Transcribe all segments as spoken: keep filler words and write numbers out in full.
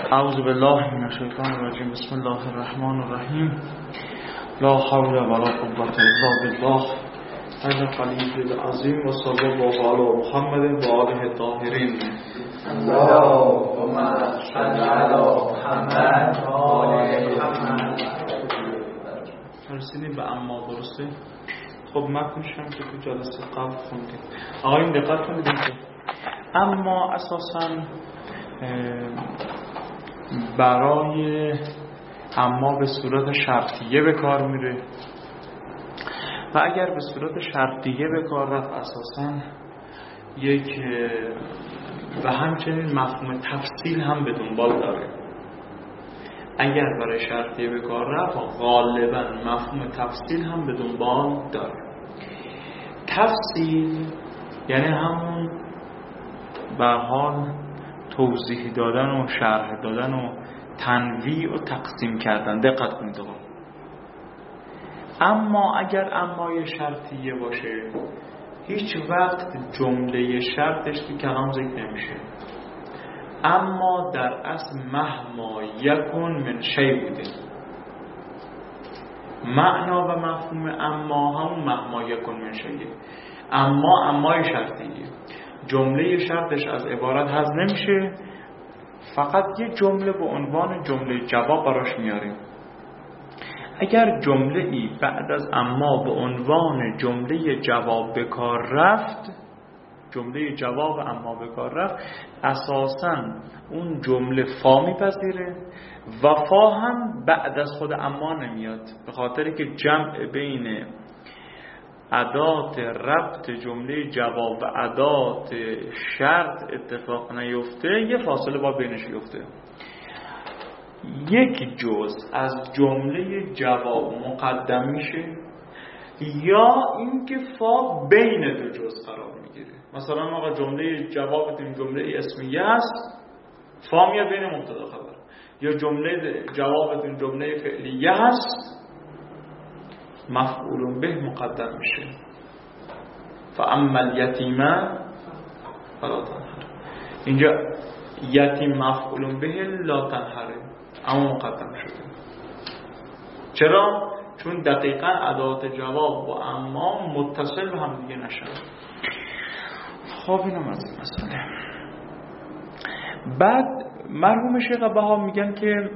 اعوذ بالله من الشیطان الرجیم. بسم الله الرحمن الرحیم. لا حول ولا قوة الا بالله العلی العظیم. و صلی الله علی محمد و آله الطاهرین. اللهم صل علی محمد و آل محمد. رسیدیم به اما، درسته؟ خب متنش هم که تو جلسه قبل خوندیم. آقایون دقت کنید که اما اساساً برای اما به صورت شرطیه به کار میره و اگر به صورت شرطیه به کار رفت اساساً یک و همچنین مفهوم تفصیل هم به دنبال داره. اگر برای شرطیه به کار رفت غالبا مفهوم تفصیل هم به دنبال داره. تفصیل یعنی همون به حال توضیح دادن و شرح دادن و تنویع و تقسیم کردن. دقت کنید آقا. اما اگر امای شرطیه باشه هیچ وقت جمله شرطش تو کلام ذکر نمیشه. اما در اصل مهما یکن من شی بوده. معنا و مفهوم اما هم مهما یکن من شیه. اما امای شرطیه، جمله شرطش از عبارت حذف نمیشه، فقط یه جمله به عنوان جمله جواب براش میاریم. اگر جمله ای بعد از اما به عنوان جمله جواب به کار رفت، جمله جواب اما به کار رفت، اساساً اون جمله فا میپذیره و فا هم بعد از خود اما نمیاد، به خاطری که جمع بین ادات ربط جمله جواب و ادات شرط اتفاق نیفته، یه فاصله با بینش یفته. یک جز از جمله جواب مقدم میشه یا اینکه فا بین دو جز قرار میگیره. مثلا آقا جمله جوابتون جمله اسمیه است، فا میاد بین مبتدا خبر، یا جمله جوابتون جمله فعلیه هست، مفعول به مقدم میشه. فاما الیتیمه فلا تنهر. اینجا یتیم مفعول به لا تنهره، اما مقدم شده. چرا؟ چون دقیقا ادوات جواب و اما متصل به هم دیگه نشن. خب اینم از این مسئله. بعد مرحوم شیخ بها میگن که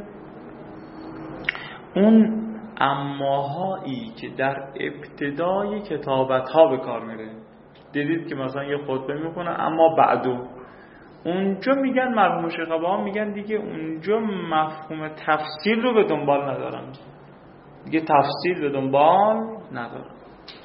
اون اماهایی که در ابتدای کتابت ها به کار میره، دیدید که مثلا یه خطبه میکنه اما بعدو، اونجا میگن مرحوم شیخ بها میگن دیگه اونجا مفهوم تفصیل رو به دنبال ندارن، دیگه تفصیل به دنبال ندارن.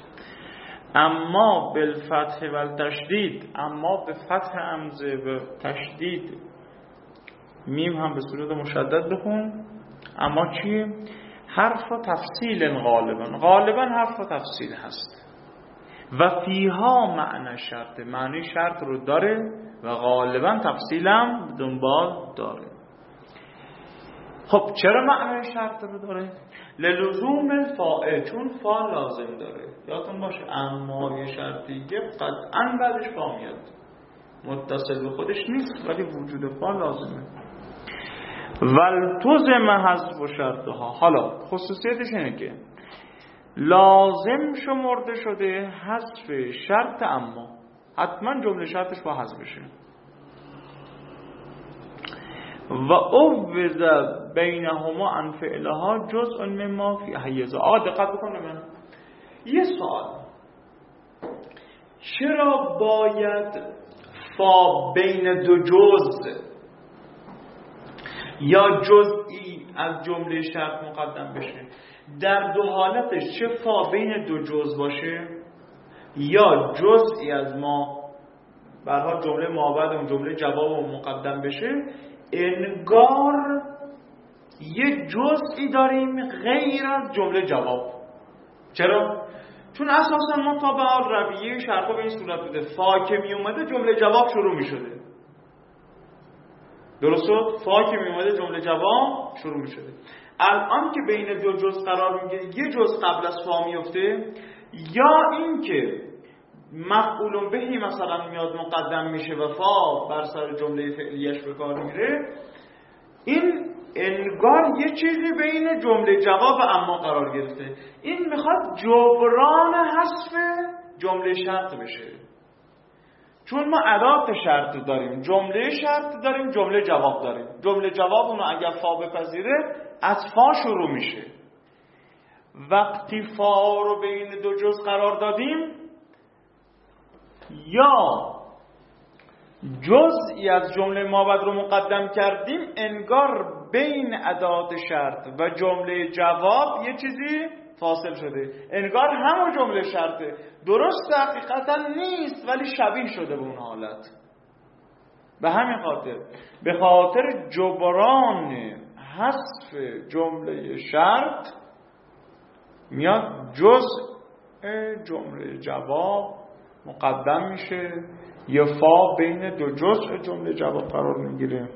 اما بالفتح و التشدید، اما به فتح همزه و تشدید میم هم به صورت مشدد بخون. اما چیه؟ حرف تفصیل غالبا غالبا حرف تفصیل هست و فیها معنی شرط، معنی شرط رو داره و غالبا تفصیلم دنبال داره. خب چرا معنی شرط رو داره؟ للزوم الفاء، چون فا لازم داره. یادتون باشه اما یه شرطی که قطعا بعدش فا میاد، متصل به خودش نیست ولی وجود فا لازمه. والتزم حذف شرطها. حالا خصوصیتش اینه که لازم شمرده شده حذف شرط اما، حتما جمله شرطش با حذف بشه. و اووز بینهما عن فعلها جزء مما فی حیزه. آقا دقت بکنه، من یه سوال، چرا باید فا بین دو جز یا جزئی از جمله شرط مقدم بشه؟ در دو حالتش، چه فا بین دو جز باشه یا جزئی از ما برها جمله مابعد اون جمله جواب مقدم بشه، انگار یک جزئی داریم غیر از جمله جواب. چرا؟ چون اساسا ما تا به رویه شرطا به این صورت بوده، فا که می اومده جمله جواب شروع می شده. درست شد؟ فا که می اومده جمله جواب شروع می شده. الان که بین دو جز قرار میگیره، یه جز قبل از فا میفته، یا این که مفعول بهی مثلا میاد مقدم میشه و فا بر سر جمله فعلیش به کار میره، این انگار یه چیزی بین جمله جواب و اما قرار گرفته. این میخواد جبران حذف جمله شرط بشه، چون ما ادات شرط داریم، جمله شرط داریم، جمله جواب داریم. جمله جواب اونو اگر فا بپذیره از فا شروع میشه. وقتی فا رو بین دو جز قرار دادیم یا جزئی از جمله مابعد رو مقدم کردیم، انگار بین ادات شرط و جمله جواب یه چیزی فاصل شده، انگار همون جمله شرطه. درست حقیقتا نیست ولی شبیه شده به اون حالت. به همین خاطر به خاطر جبران حذف جمله شرط میاد جزء جمله جواب مقدم میشه، یه فا بین دو جزء جمله جواب قرار میگیره.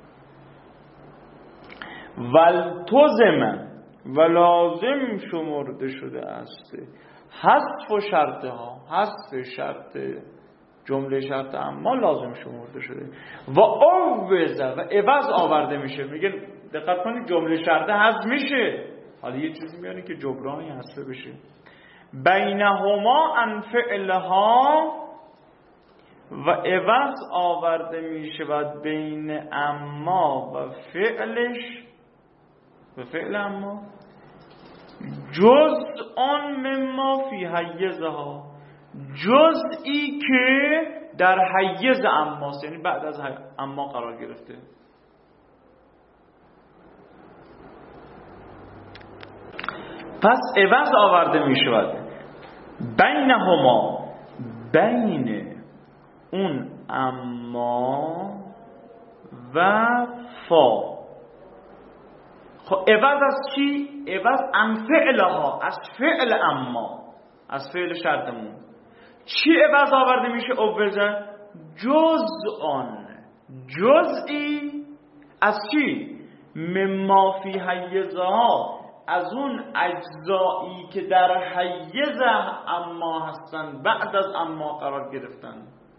ولتزم و لازم شمرده شده است حذف و شرط ها، حذف شرط جمله شرط اما لازم شمرده شده و عوض و عوض آورده میشه. میگه دقت کنید جمله شرط حذف میشه، حالا یه چیزی میانه که جبرانی حذف بشه. بینهما ان فعلها و عوض آورده میشه و بین اما و فعلش و فعل اما جزء آن مما فی حیزها، جزئی که در حیز اماست، یعنی بعد از اما قرار گرفته. پس عوض آورده می شود بینهما، بین اون اما و فا. خب عوض از چی؟ عوض عن فعلها، از فعل اما، از فعل شرطمون. چی عوض آورده میشه؟ عوضه جزءان، جزئی از چی؟ مما فی حیزها، از اون اجزایی که در حیز اما هستن، بعد از اما قرار گرفتن.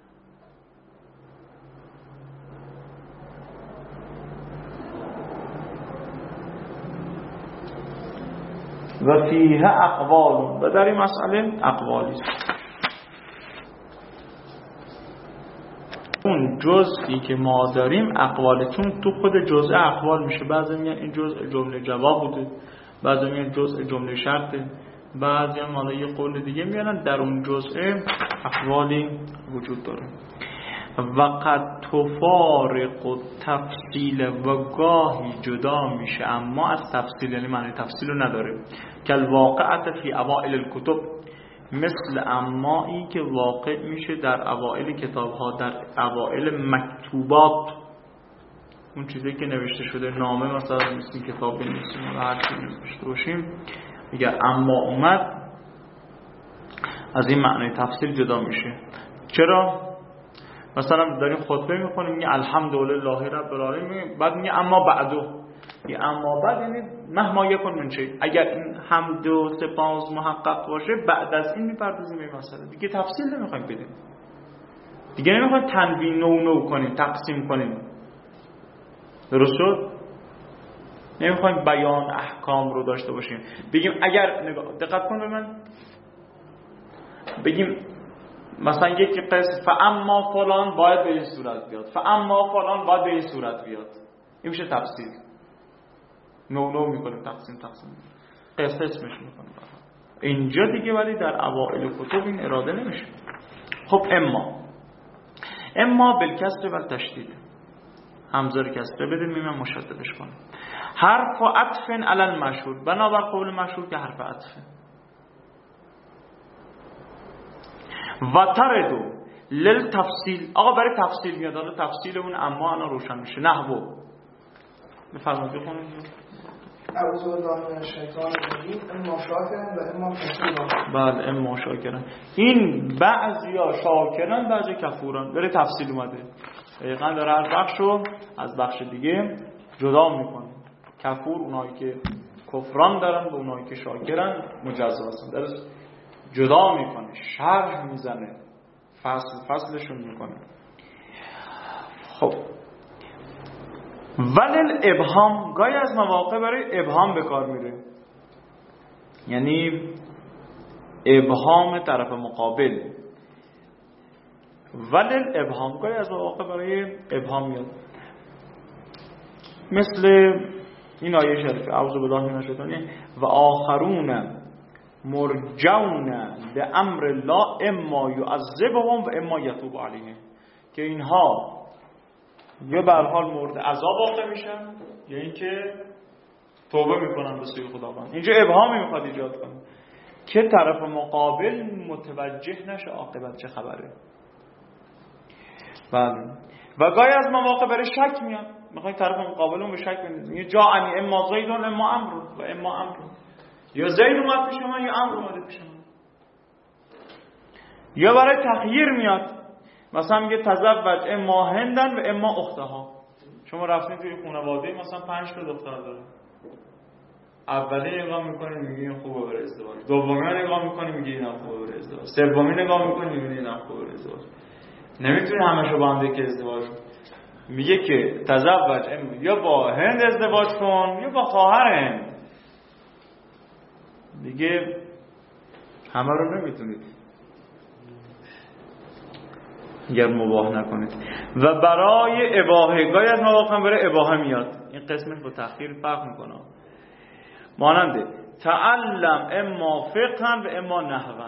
و فیه اقوال، و در این مسئله اقوالی است. اون جزئی که ما داریم اقواله، چون تو خود جزء اقوال میشه. بعضی میگن این جزء جمله جواب بوده، بعضی میگن جزء جمله شرطه، بعضی هم حالا یه قول دیگه میارن در اون جزء اقوالی وجود داره. و قد تفارق التفصیل، و گاهی جدا میشه اما از تفصیل، یعنی معنی تفصیل رو نداره. کل واقعت فی اوائل الکتب، مثل امایی که واقع میشه در اوائل کتاب ها، در اوائل مکتوبات، اون چیزی که نوشته شده، نامه مثلا مثل کتاب بنویسیم و هر چیزی نوشته باشیم، میگه اما اومد، از این معنی تفصیل جدا میشه. چرا؟ مثلا داریم خطبه میخونیم میگه الحمدلله رب العالمین، بعد میگه اما بعدو، یه اما بعد یعنی مهما یکن من چه، اگر این حمد و سپاس محقق باشه بعد از این میپردازیم به مسئله دیگه. تفصیل نمیخوایم بدیم دیگه، نمیخوایم تنوین نو نو کنیم، تقسیم کنیم، درست شد؟ نمیخوایم بیان احکام رو داشته باشیم بگیم اگر نگاه دقت کن به من، بگیم مثلا یکی قسم فاما فلان باید به این صورت بیاد، فاما فلان باید به این صورت بیاد، این میشه تفصیل. نو نو میکنیم، تقسیم تقسیم قسم اسمش میکنیم اینجا دیگه، ولی در اوائل کتب این اراده نمیشه. خب اما اما بالکسر و تشدید، همزه رو کسره بده، میم مشددش کنیم. حرف و عطف علی المشهور، بنابر قول مشهور که حرف عطفه. و تردو للتفصیل، آقا برای تفصیل میاد، حالا تفصیل اون اما الان روشن میشه. نحو بفرمایید بخونید. اعوذ بالله من الشیطان الرجیم. اما شاکرن و اما کفورن. بله اما شاکرن، این بعضیا شاکرن بعضی کفورن، برای تفصیل اومده. دقیقاً داره هر بخشو از بخش دیگه جدا میکنه. کفور اونایی که کفران دارن و اونایی که شاکرن مجزا هستن، درست جدا میکنه، شرح میزنه، فصل فصلشون میکنه. خب ولی ابهام گاهی از مواقع برای ابهام به کار میره، یعنی ابهام طرف مقابل. ولی ابهام گاهی از مواقع برای ابهام میاد، مثل این آیه شریفه اعوذ بالله من الشیطان و آخرون مرجون لامر الله اما یعذبهم و اما یتوب علیهم، که اینها یا به هر حال مورد عذاب واقع میشن یا اینکه توبه میکنن به سوی خداوند. اینجا ابهامی میخواد ایجاد کنه که طرف مقابل متوجه نشه عاقبت چه خبره. بله. و گاهی از مواقع برای شک میاد، میخوای طرف مقابلون به شک بندازی، جا انی اما زیدون اما امر و اما امر، یا زید اومد پیش من یا امر اومده پیش من. یا برای تخییر میاد، مثلا میگه تزوج اما هندن و اما اختها. شما رفتید توی خانواده مثلا پنج تا دختر داره، اولی نگاه میکنی میگی این خوبه برای ازدواج، دومی نگاه میکنی میگی این خوبه برای ازدواج، سومی نگاه میکنی میگی این خوبه برای ازدواج. نمیتونی همشو با هم دیگه ازدواج. میگه که تزوج یا با هند ازدواج کن یا با خواهر هند. دیگه همه رو نمیتونید اگر مباح نکنید. و برای اباحه گاهی از مواقع برای اباحه میاد، این قسمش با تأخیر فرق میکنه. ماننده تعلم اما فقها و اما نحوا،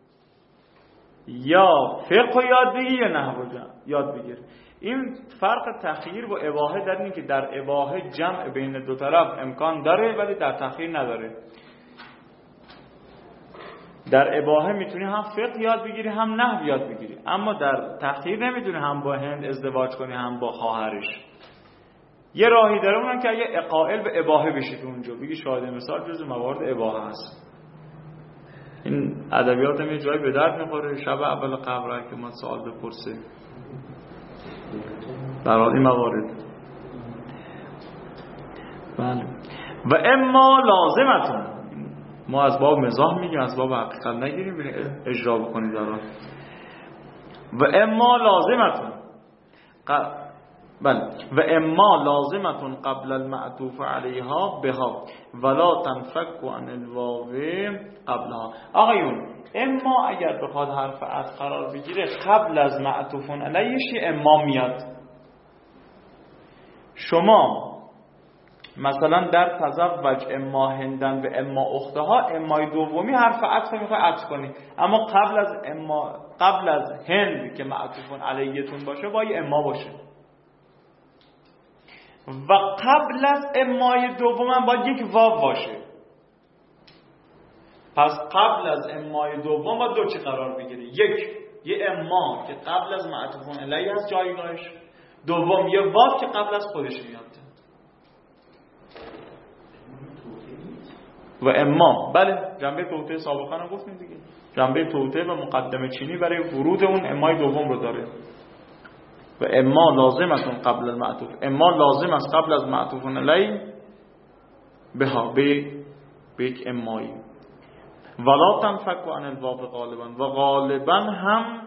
یا فقه یاد بگیر یا نحو یاد بگیر. این فرق تأخیر و اباحه در اینه که در اباحه جمع بین دو طرف امکان داره ولی در تأخیر نداره. در اباحه میتونی هم فقه یاد بگیری هم نحو یاد بگیری، اما در تأخیر نمیتونی هم با هند ازدواج کنی هم با خواهرش. یه راهی داره اونم که اگه قائل به اباحه بشید اونجا بگی شاهد مثال جزء موارد اباحه هست. این ادبیات هم یه جایی به درد میخوره. شب اول قبر که ما سوال بپرسه در این موارد. بله. و اما لازمتون، ما از باب مزاح میگیم، از باب حقیقت نگیریم، اجرا بکنید دارم. و اما لازمتون ق... بله. و اما لازمتون قبل المعطوف علیها بها ولا تنفک عن الواو قبلها. آقایون اما اگر بخواد حرف عطف قرار بگیره قبل از معطوف علیهش اما میاد. شما مثلا در تزوج اما هندن و اما اختها، امای دومی حرف عطف میخوای عطف کنی، اما قبل از اما قبل از هند که معطوف علیهتون باشه باید اما باشه، و قبل از امای دوم هم باید یک واو باشه. پس قبل از امای دوم باید دو چی قرار بگیره، یک یه اما که قبل از معطوف علیه هست جایگاهش، دوم یه واو که قبل از خودش میاد. و اما بله جنبه توطئه سابقا هم گفتیم دیگه، جنبه توطئه و مقدمه چینی برای ورود اون امای دوم رو داره. و اما لازم است قبل المعطوف، اما لازم است قبل از معطوف علی بها به به یک امایی. ولا تنفک عن الواو غالبا، و غالبا هم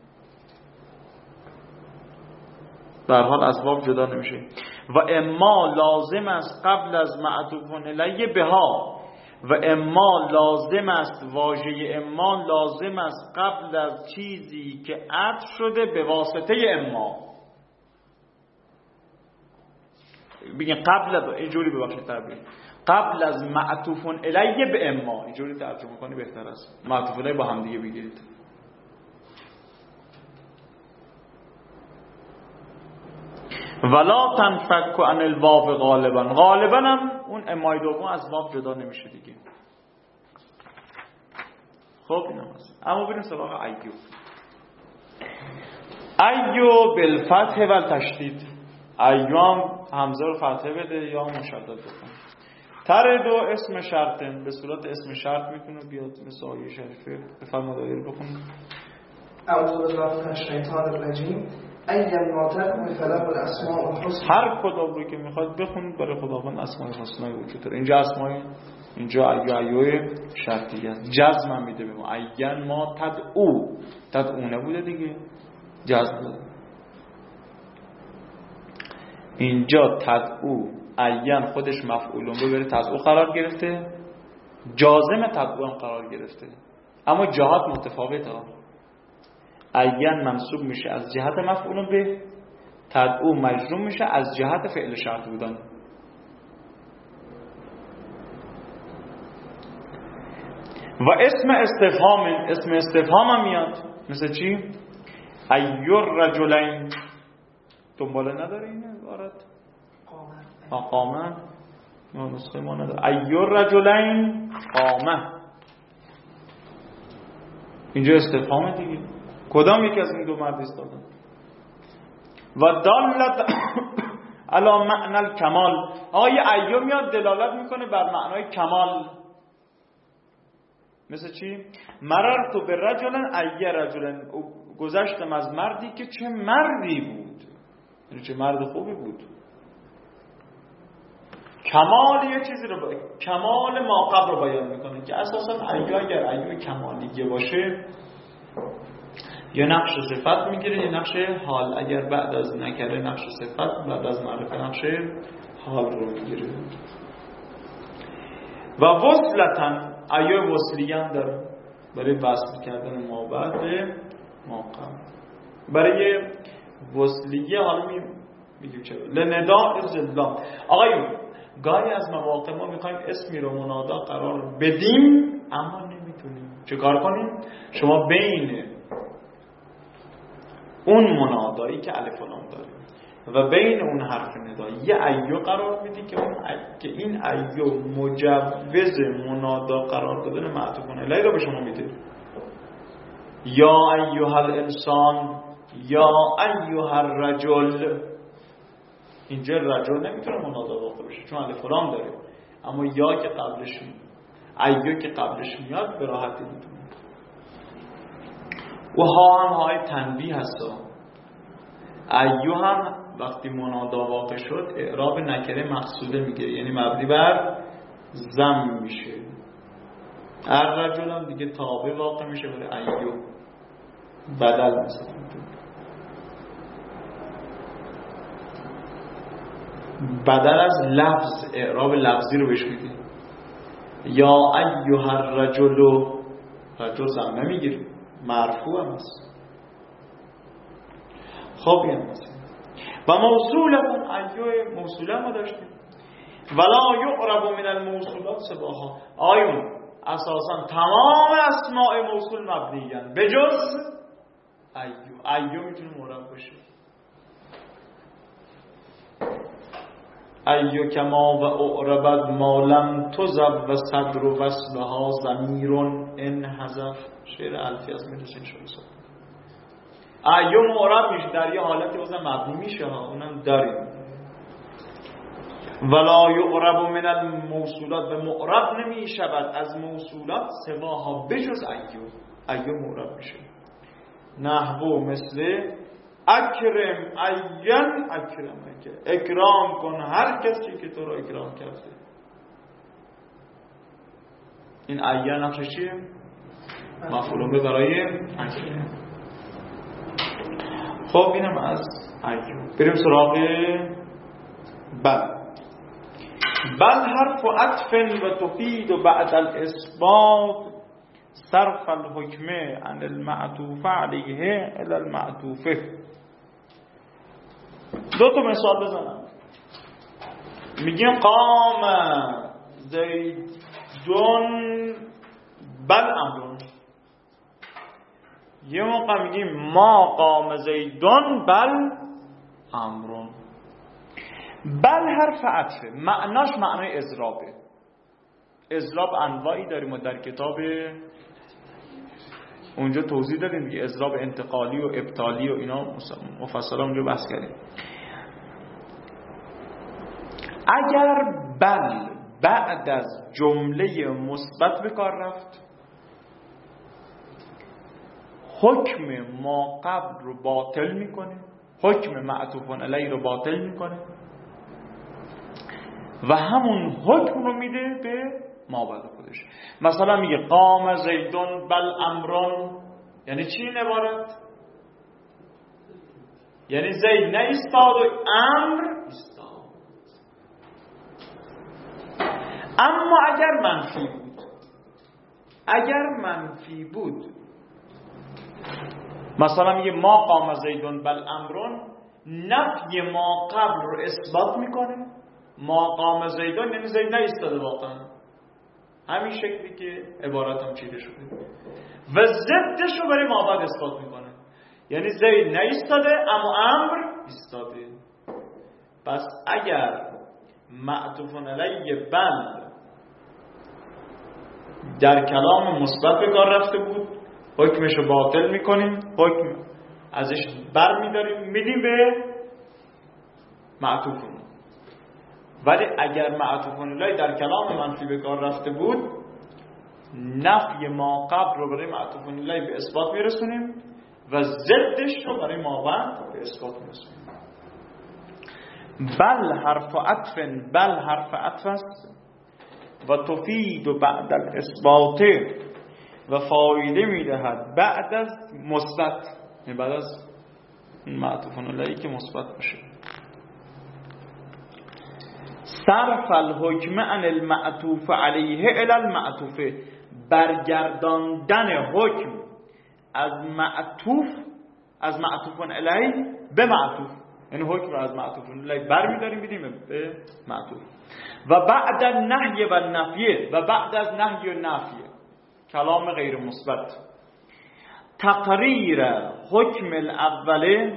در حال از واو جدا نمیشه. و اما لازم است قبل از معطوف علی بها، و اما لازم است، واژه اما لازم است قبل از چیزی که عطف شده به واسطه اما. بگین قبل از اینجوری ببخشید تعبیر، قبل از معطوف علیه به اما، اینجوری ترجمه کنی بهتر است. معطوف علیه با هم دیگه بگیرید. ولا تنفک عن الواو غالبا، غالبا هم اون امای دوم از واو جدا نمیشه دیگه. خب این هم هست. اما بریم سراغ ایو. ایو بالفتح و التشدید. ایو هم همزه رو فتحه بده یا مشدد بکن. تر دو اسم شرطن، به صورت اسم شرط میتونه بیاد، مثل آیه شریفه بفرما دایر بکن. اعوذ بالله من الشیطان الرجیم. این ماتر مثلا الاسماء الحسنى، هر کدام رو که میخواد بخونید برای خداوند اسماء الحسنی وجود داره. اینجا اسماء، اینجا ایو ایو شرطی است، جزم هم میده به ما. این ما تدعو، تدعونه بوده دیگه، جزم. اینجا تدعو عین خودش مفعولون به بره تدعو قرار گرفته، جازم تدعو هم قرار گرفته، اما جهات متفاوته ها. عین منصوب میشه از جهت مفعولون به، تدعو مجزوم میشه از جهت فعل شرط بودن. و اسم استفهام، اسم استفهام هم میاد مثل چی؟ ایور رجلین، دنباله نداره این عبارت؟ قامه ما نسخه ما نداره. ایور رجلین قامه، اینجا استفهام دیگه، کدام یکی از این دو مرد ایستادن؟ و دالت علی معنی الکمال، آیه ایو میاد دلالت میکنه بر معنای کمال، مثل چی؟ مررت برجل ای رجل، گذشتم از مردی که چه مردی بود، یعنی چه مرد خوبی بود. کمال یه چیزی رو با... کمال ما قبل رو بیان میکنه که اساسا ایو اگر ایو کمالیه باشه یا نقش صفت میگیره یا نقش حال، اگر بعد از نکره نقش صفت، بعد از معرفه نقش حال رو میگیره. و وصلتن ایو وصلیان داره برای وصل کردن ما بعد ما قبل. برای وصلیه حالا میگیم چرا لنداء الزلام. آقایون گاهی از مواقع ما میخوایم اسمی رو منادا قرار بدیم اما نمیتونیم. چه کار کنیم؟ شما بین اون منادایی که الف و لام داره و بین اون حرف ندا یه ایو قرار میدی که اون ای... که این ایو مجوز منادا قرار دادن معطوف الیه رو به شما میده. یا ایها الانسان، یا ایها الرجل. اینجا رجل نمیتونه منادا واقع بشه چون الف و لام داره، اما یا که قبلش ایو که قبلش میاد به راحتی میتونه. و ها هم های تنبیه هستا. ایو هم وقتی منادا واقع شد اعراب نکره مقصوده میگیره، یعنی مبنی بر ضم میشه. الرجل هم دیگه تابع واقع میشه برای ایو، بدل مثلا بدل از لفظ، اعراب لفظی رو بهش میدی. یا ایها الرجل، رجل ضم نمیگیره، مرفوع هم هست. خب این مثلا و موصول اون ایو موصوله ما داشتیم. ولا یعرب من الموصولات سواها. آیون اساسا تمام اسماء موصول مبنیان به جز ایو. ایو میتونه معرب باشه. ایو کما و اعربت ما لم تذب و صدر و وصلها ضمیر ان حذف. شعر الفی از میرسین شروع سا ایو معرب میشه در یه حالتی وزن مبنی میشه ها، اونم داریم. ولا یعرب من الموصولات، و معرب نمیشود از موصولات سواها بجز ایو. ایو معرب میشه. نحو مثل اکرم این اکرم که اکرام کن هر کسی که تو را اکرام کرده. این این نقشه چیه؟ مفعول به برای اکرم. خب اینم از ایو. بریم سراغ بل. بل حرف عطف و تفید و بعد الاثبات صرف الحکم عن المعطوف علیه الى المعطوفه. دو تا مثال بزنم. میگیم قام زیدون بل امرون. یه موقع میگیم ما قام زیدون بل امرون. بل حرف عطفه، معناش معنای اضرابه. اضراب انواعی داریم و در کتاب اونجا توضیح دادیم دیگه، اضراب انتقالی و ابطالی و اینا مفصلا اونجا بحث کردیم. اگر بل بعد از جمله مثبت به کار رفت، حکم ما قبل رو باطل میکنه، حکم معطوف علیه رو باطل میکنه و همون حکم رو میده به ما بعد خودش. مثلا میگه قام زیدون بل امرون، یعنی چی این عبارت؟ یعنی زید نه ایستاد و امر ایستاد. اما اگر منفی بود، اگر منفی بود مثلا میگه ما قام زیدون بل امرون، نفی ما قبل رو اثبات میکنه. ما قام زیدون یعنی زید نایستاده واقعا، همین شکلی که عبارت هم چیده شده، و ضدش رو برای ما بعد اثبات میکنه. یعنی زید نایستاده اما امر ایستاده. پس اگر معطوف علیه بل در کلام مثبت به کار رفته بود، حکمش رو باطل میکنیم، حکم ازش بر میداریم میدیم به معطوفون. ولی اگر معطوفون علیه در کلام منفی به کار رفته بود، نفی ما قبل رو برای معطوفون علیه به اثبات میرسونیم و ضدش رو برای ما بعد به اثبات میرسونیم. بل حرف عطف، بل حرف عطف است و تفید بعد الاثبات و فایده میدهد بعد از مثبت، یعنی بعد از معطوفون علیه که مثبت باشه. صرف الحکم عن المعطوف علیه الی المعطوف، برگرداندن حکم از معطوف از معطوفون علیه به معطوف، یعنی حکم رو از معطوفون علیه برمی‌داریم بدیم به معطوف. و بعد النهی و نفی، و بعد از نهی و نفی کلام غیر مثبت، تقریر حکم الاوله،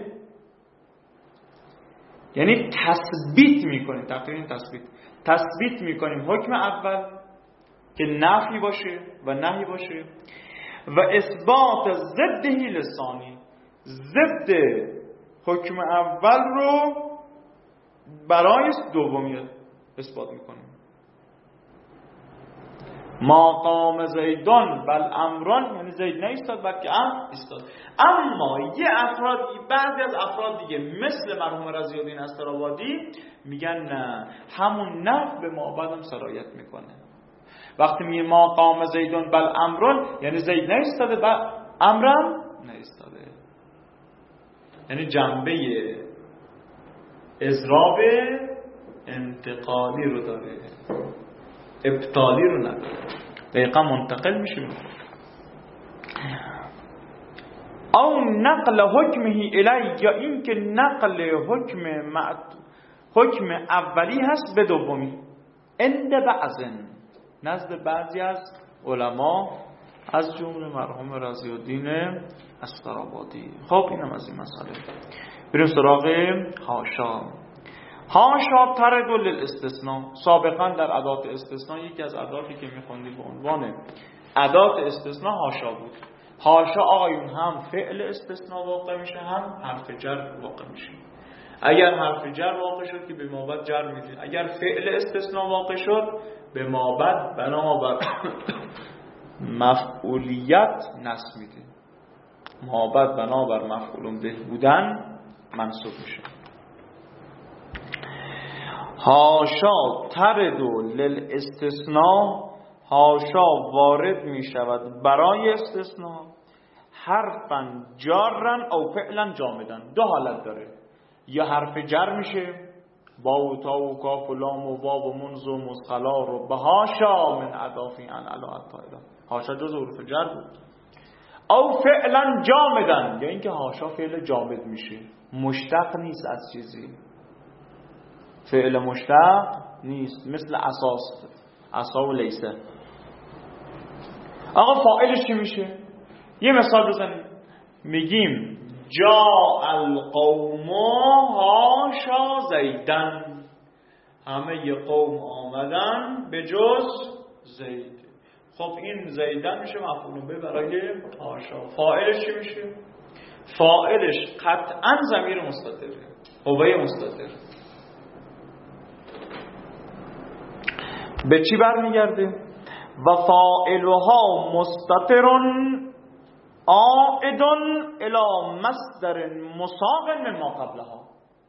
یعنی تثبیت میکنیم، تقریر تثبیت تثبیت میکنیم حکم اول که نفی باشه و نهی باشه، و اثبات ضدهی لسانی، ضد حکم اول رو برای دومی اثبات میکنیم. ما قام زیدون بل امران، یعنی زید نایستاد بلکه امر ایستاد. اما یه افراد، بعضی از افراد دیگه مثل مرحوم رضی الدین استرابادی میگن نه، همون نفی به ما بعدم سرایت میکنه. وقتی میگه ما قام زیدون بل امران، یعنی زید نایستاده بل امرم نایستاده، یعنی جنبه اضراب انتقالی رو داره، ابطالی رو نداره، دقیقا منتقل میشه. او نقل حکمه الی، یا این که نقل حکم حکم اولی هست به دومی، عند بعضن، نزد بعضی از علما از جمله مرحوم رضی الدین استرابادی. خب اینم از این مسئله. بریم سراغ حاشا. حاشا ترد للاستثناء. سابقا در ادات استثناء یکی از اداتی که میخوندید به عنوان ادات استثناء حاشا بود. حاشا آقایون هم فعل استثناء واقع میشه، هم حرف جر واقع میشه. اگر حرف جر واقع شد که به مابعد جر میشه، اگر فعل استثناء واقع شد به مابعد بنابر مفعولیت نصب میده، مابعد بنابر مفعول به بودن منصوب میشه. حاشا ترد للاستثناء، حاشا وارد می شود برای استثناء، حرفا جارا او فعلا جامدن. دو حالت داره، یا حرف جر میشه با و تا و کاف و لام و واو و منز و مثقلا رو به حاشا من اضافی ان علی الطائره، حاشا جز حروف جر بود. او فعلا جامدن، یا اینکه حاشا فعل جامد میشه، مشتق نیست از چیزی، فعل مشتق نیست، مثل اساس، اسا و لیسه. آقا فاعلش چی میشه؟ یه مثال بزنیم، میگیم جاء القوم حاشا زیدن، همه ی قوم آمدن به جز زید. خب این زیدن میشه مفعول به برای حاشا. فاعلش چی میشه؟ فاعلش قطعا ضمیر مستتره، هویه مستتر. به چی برمیگرده؟ و فاعلها مستترون عائدون الی مصدر مساق مما قبلها.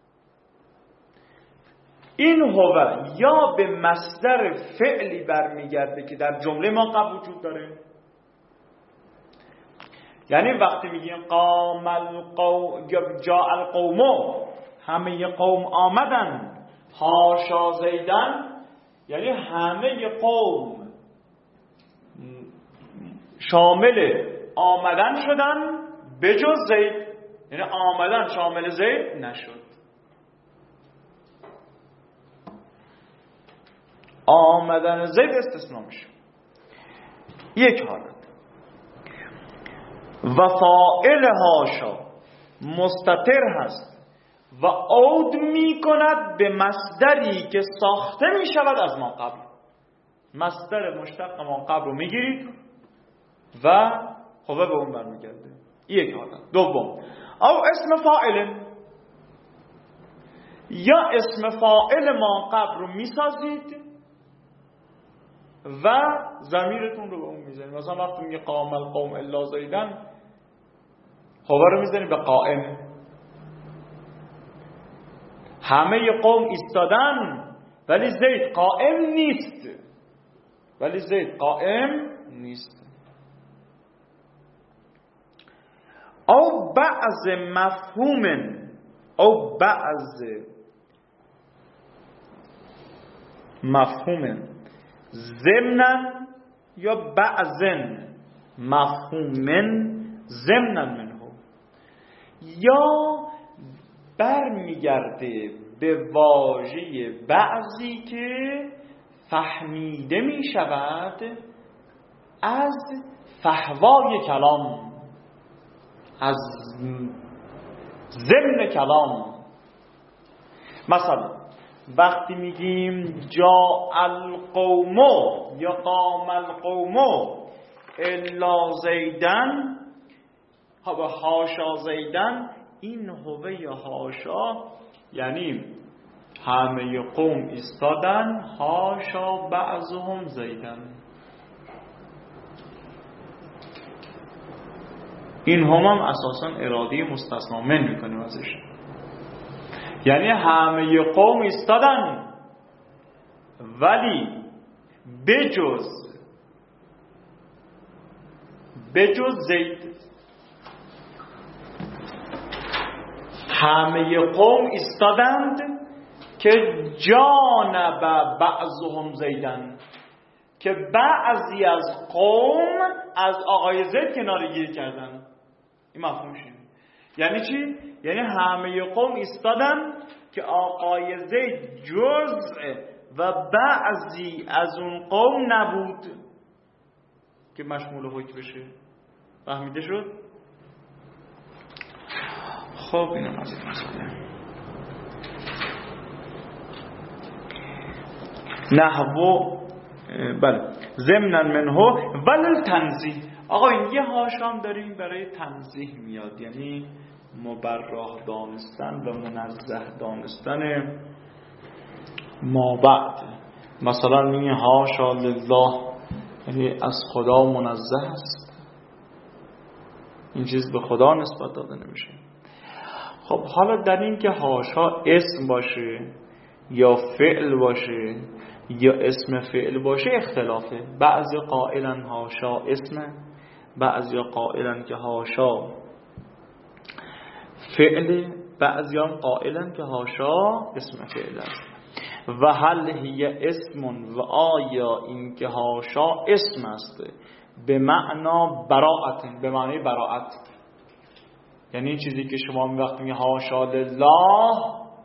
این هو یا به مصدر فعلی برمیگرده که در جمله ما قبل وجود داره، یعنی وقتی میگیم قام القوم یا جاء القوم، همه قوم آمدن، حاشا زیدن یعنی همه قوم شامل آمدن شدن بجز زید، یعنی آمدن شامل زید نشد. آمدن زید استثناء میشه. یک حالت. و فاعل حاشا مستتر هست و عود می کند به مصدری که ساخته می شود از ما قبل. مصدر مشتق ما قبل رو می گیرید و خوبه به اون برمیگرده. یک حالت. دوم، او اسم فاعل، یا اسم فاعل ما قبل رو می سازید و ضمیرتون رو به اون میزنید. مثلا وقتی میگه قام القوم الا زیدن، خوبه رو میزنید به قائم. همه قوم ایستادن ولی زید قائم نیست، ولی زید قائم نیست. او بعض مفهوم، او بعض مفهوم ضمنن یا بعضن مفهومن ضمنن منه، یا برمیگرده به واژه بعضی که فهمیده می شود از فحوای کلام، از ضمن کلام. مثلا وقتی میگیم جاء القوم یا قام القوم الا زیدن و حاشا زیدن، این هوه یا حاشا یعنی همه قوم ایستادن حاشا بعضهم زیدن. این هم هم اساسا اراده مستثنا من میکنیم ازش، یعنی همه قوم ایستادن ولی بجز بجز زید. همه قوم ایستادند که جانب بعضهم زیدن، که بعضی از قوم از آقای زید کنارگیری کردن. این مفهومش اینه. یعنی چی؟ یعنی همه قوم ایستادن که آقای زید جزء و بعضی از اون قوم نبود که مشمول حکم بشه. فهمیده شد؟ خب اینم از این مسئله. نحو بله ضمنن منه ولل تنزیه. آقا این یه هاشام داریم برای تنزیه میاد، یعنی مبراه دانستن و منزه دانستن ما بعد. مثلا میگه هاشا لله، یعنی از خدا منزه است، این چیز به خدا نسبت داده نمیشه. خب حالا در این که هاشا اسم باشه یا فعل باشه یا اسم فعل باشه اختلافه. بعضی قائلن هاشا اسمه، بعضی قائلن که هاشا فعل، بعضی هم قائلن که هاشا اسم فعل است. و هل هی اسم و آیا این که هاشا اسم است به معنا براعت، به معنی براعت، یعنی این چیزی که شما می وقتی می هاشا لله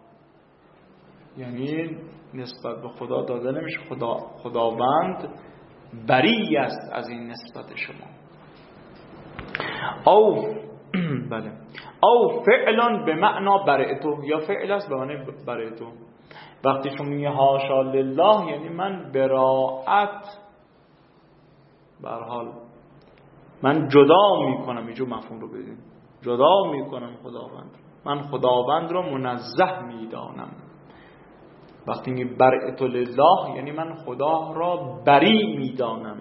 یعنی نسبت به خدا داده نمیشه، خدا خداوند بری است از این نسبت شما. او بله او فعلا به معنا برئتو، یا فعل است به معنی برئتو. وقتی شما میگه هاشا لله یعنی من براعت، به هر حال من جدا میکنم، اینجور مفهوم رو بدین، جدا میکنم خداوند، من خداوند رو منزه میدانم. وقتی میگه برئت لله یعنی من خدا را بری میدانم.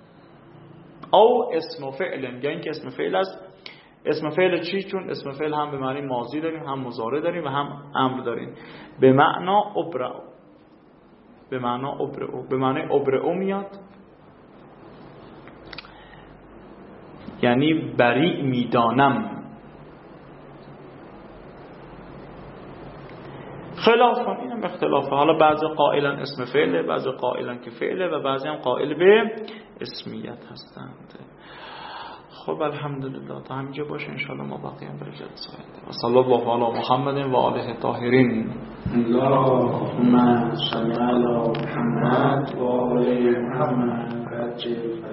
او اسم فعل، یعنی که اسم فعل است. اسم فعل چی؟ چون اسم فعل هم به معنی ماضی داریم، هم مضارع داریم و هم امر داریم. به معنا ابرع، به معنا ابرع، به معنی ابرع میاد. یعنی بری میدانم. خلافان اینم اختلافه. حالا بعضی قائلن اسم فعله، بعضی قائلن که فعله و بعضی هم قائل به اسمیت هستند. خب الحمدلله تا همینجا باشه، انشاءالله ما بقیه هم برای جلسه آینده. و صلی الله علی محمد و آله الطاهرین. اللهم صل علی محمد و آل محمد.